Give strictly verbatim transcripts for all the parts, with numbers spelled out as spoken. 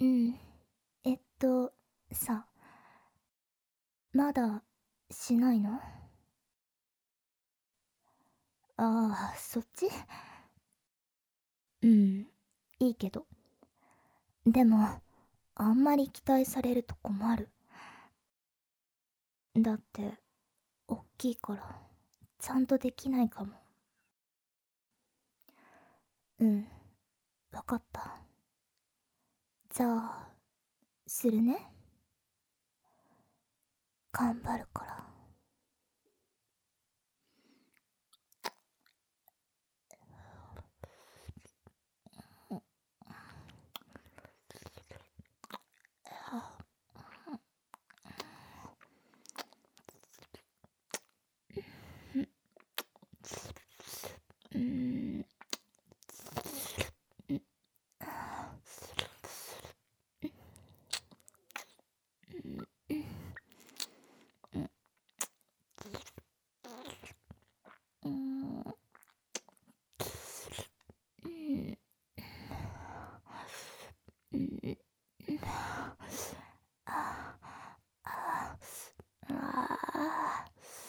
うん。えっと、さ、まだしないの？ああ、そっち？うん、いいけど。でも、あんまり期待されると困る。だって、おっきいから、ちゃんとできないかも。うん、わかった。じゃあ、するね。頑張るから。うん。うん。うん。あああ。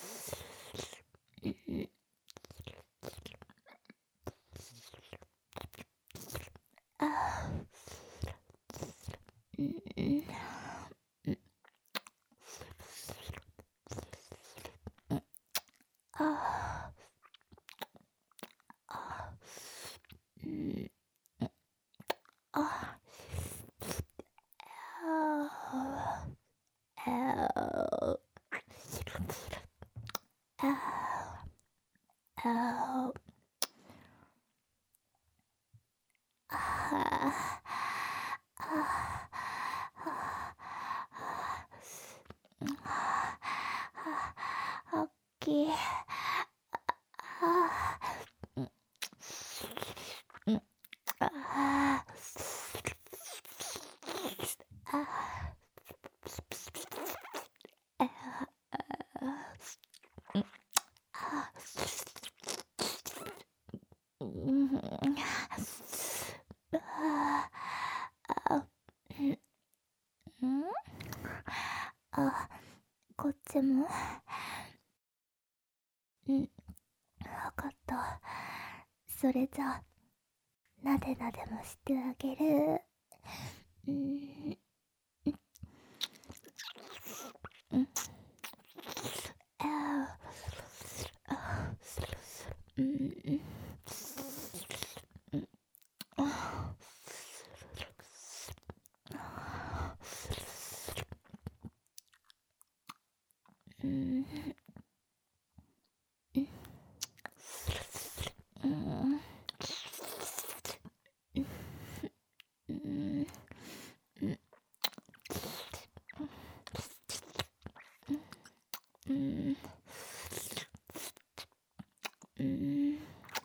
うん。ああ。うん。ああ。ああ。ああ。おっきい。ああ。うん。ああ。ああ。あうん。ああ。うん。あ、こっちも。うん、わかった。それじゃあ、なでなでもしてあげる。うん。うん。ああ。うん。うん。あうん。うん。うん。うん。うん。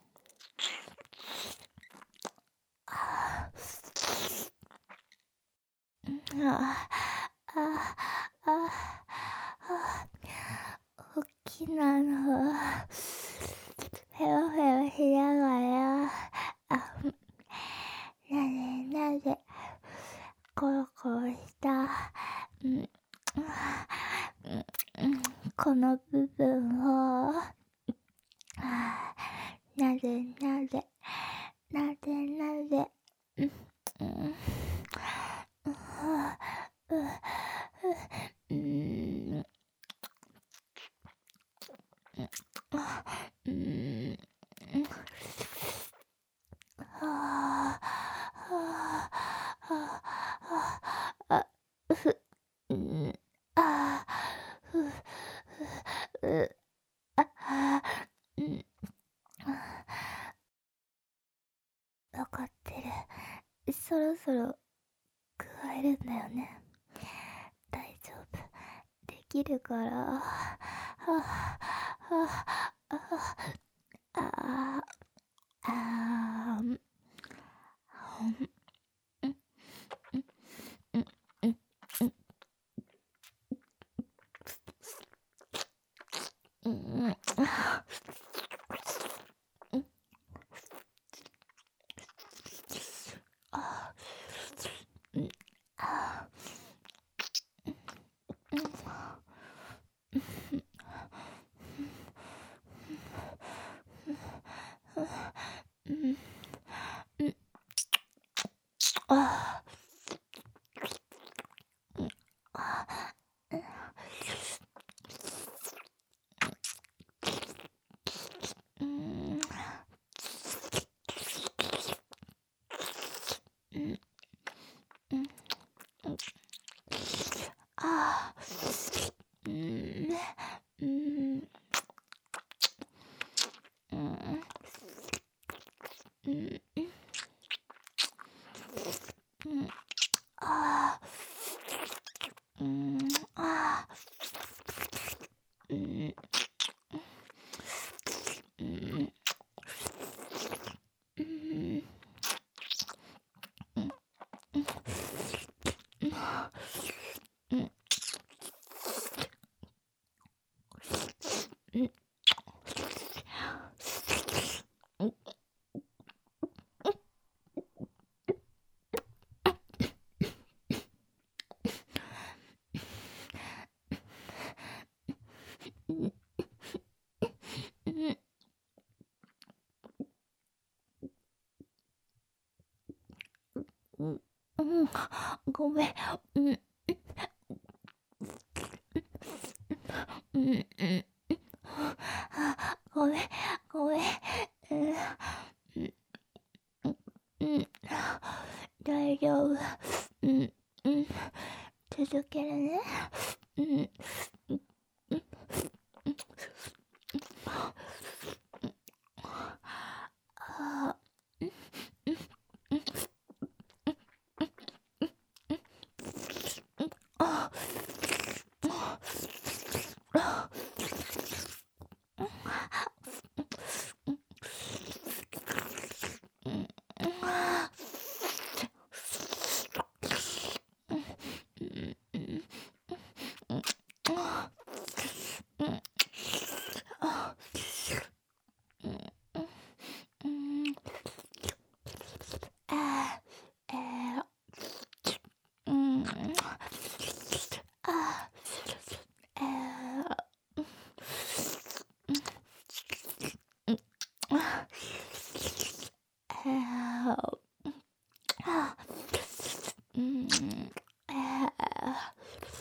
ああ。ああ。あおっきなの。ヘロヘロしながら、あ、なでなで、コロコロした、うん、うん、この部分を、あなでなで、なでなで、うん、うん、うん、うん、ああ、ああ、あ、ふ、うん、あ、ふ、ふ、う、あ、あ、うん、わかってる。そろそろ加えるんだよね。大丈夫。できるから。はあ、はあ、ああ、ああ、うん、うん、うん、うん、うん、うん、あ、うん、 ああ、うん、うん、うん、ああ、うん、うん、うん、うん、うん、ああ、うん、ああ、うん、うん、うん、うん、うん、うん、うん、うん、ごめん、うん、うん、うん、ごめん、ごめん、うん、うん、うん、大丈夫、うん、うん、続けるね、うん、ああ、あうん、あえー、うん、あえー、えー、あうん、えー、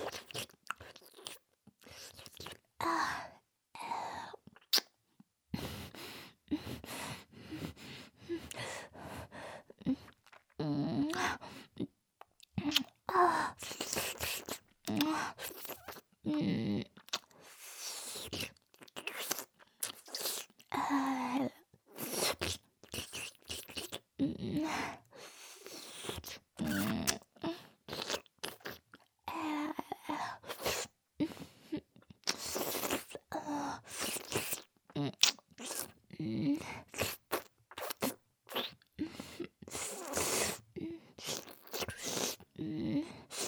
あうん、あうん、あうん、うん、あうん、うん、うん、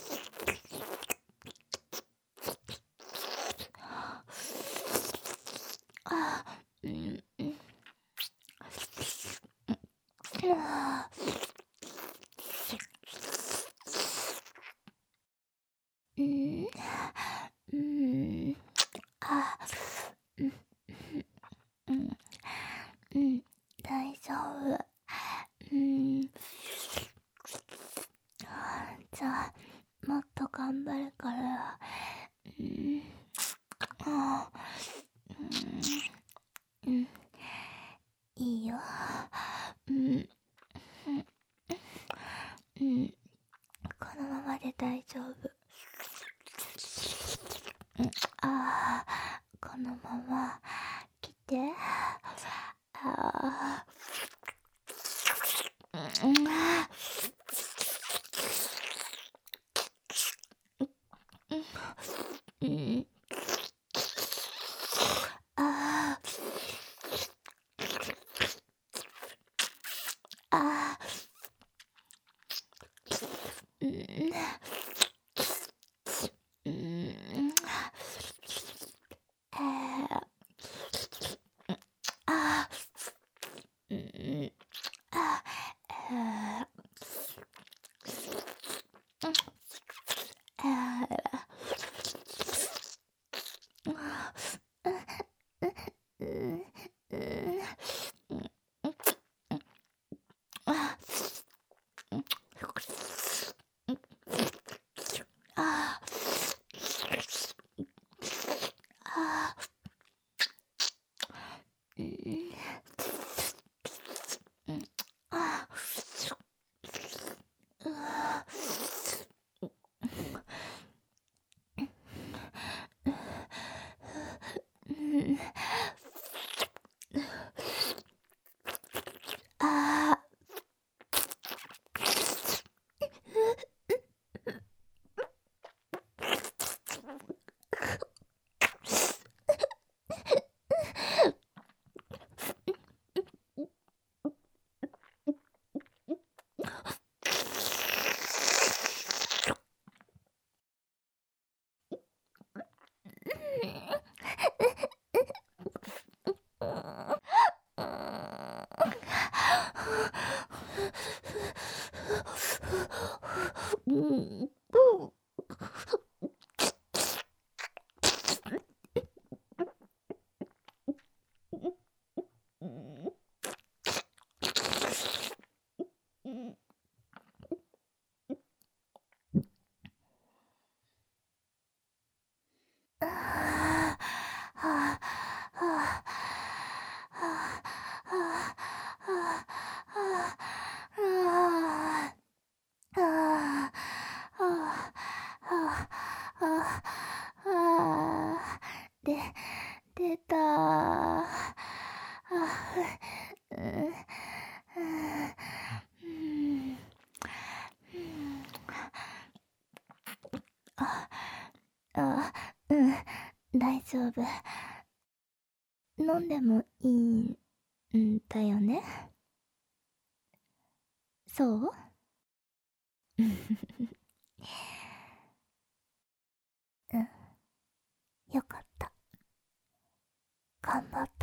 あうん、うん、あうん、うん、あうん、うん、うん、大丈夫。うん、じゃあ、もっと頑張るから。うん、あうん、うん、いいよ。うん、うん、このままで大丈夫。うん、ああ、このまま来て。ああ、うん、うん、ああ、ああ、うん、うん、ああ、うん、ああ、あうん、うん、 うん。で、出た。あ、うん、うん、あ、あ、うん、大丈夫。飲んでもいいんだよね。そう。うん、よかった。頑張っ